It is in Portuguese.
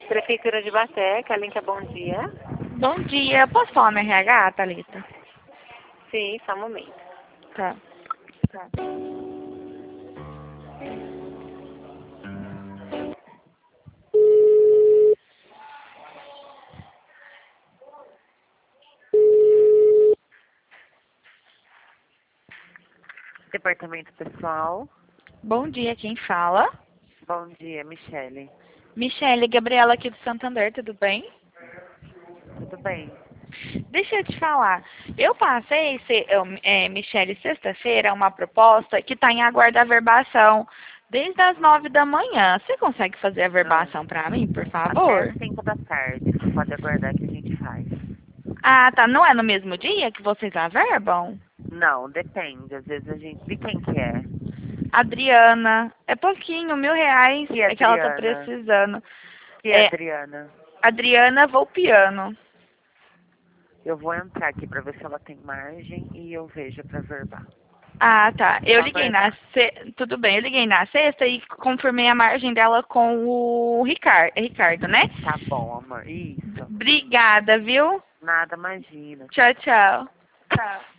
Prefeitura de Baté, Kalinka, bom dia. Bom dia. Posso falar no RH, Thalita? Sim, só um momento. Tá. Tá. Departamento pessoal. Bom dia, quem fala? Bom dia, Michele. Michele, Gabriela aqui do Santander, tudo bem? Tudo bem? Deixa eu te falar. Eu passei, Michele, sexta-feira, uma proposta que está em aguardo averbação desde as 9 da manhã. Você consegue fazer a verbação para mim, por Até favor? às 5 da tarde. Você pode aguardar que a gente faz. Ah, tá. Não é no mesmo dia que vocês averbam? Não, depende. Às vezes a gente... De quem que é? Adriana, é pouquinho, R$ 1.000 Que é que ela tá Adriana? precisando. Que É Adriana? Adriana Volpiano. Eu vou entrar aqui pra ver se ela tem margem e eu vejo pra verbar. Ah, tá. Eu Só liguei na aguardar. Tudo bem, eu liguei na sexta e confirmei a margem dela com o Ricardo, Ricardo, né? Tá bom, amor. Isso. Obrigada, viu? Nada, imagina. Tchau, tchau. Tchau.